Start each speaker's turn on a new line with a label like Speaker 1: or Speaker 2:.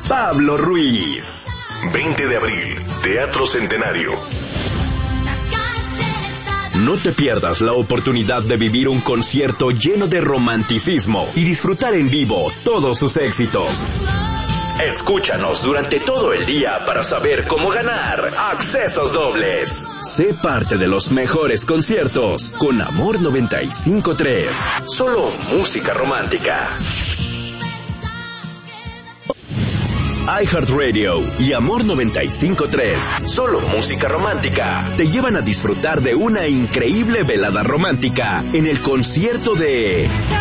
Speaker 1: Pablo Ruiz.
Speaker 2: 20 de abril, Teatro Centenario.
Speaker 1: No te pierdas la oportunidad de vivir un concierto lleno de romanticismo y disfrutar en vivo todos sus éxitos. Escúchanos durante todo el día para saber cómo ganar accesos dobles. Sé parte de los mejores conciertos con Amor 95.3. Solo música romántica. iHeartRadio y Amor 95.3, solo música romántica, te llevan a disfrutar de una increíble velada romántica en el concierto de